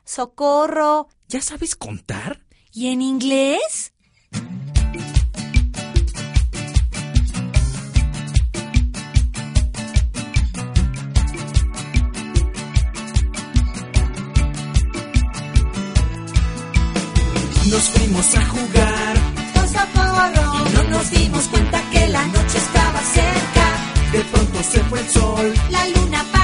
¡Socorro! ¿Ya sabes contar? ¿Y en inglés? Nos fuimos a jugar, ¡Socorro! y no nos dimos cuenta que la noche estaba cerca. De pronto se fue el sol, La luna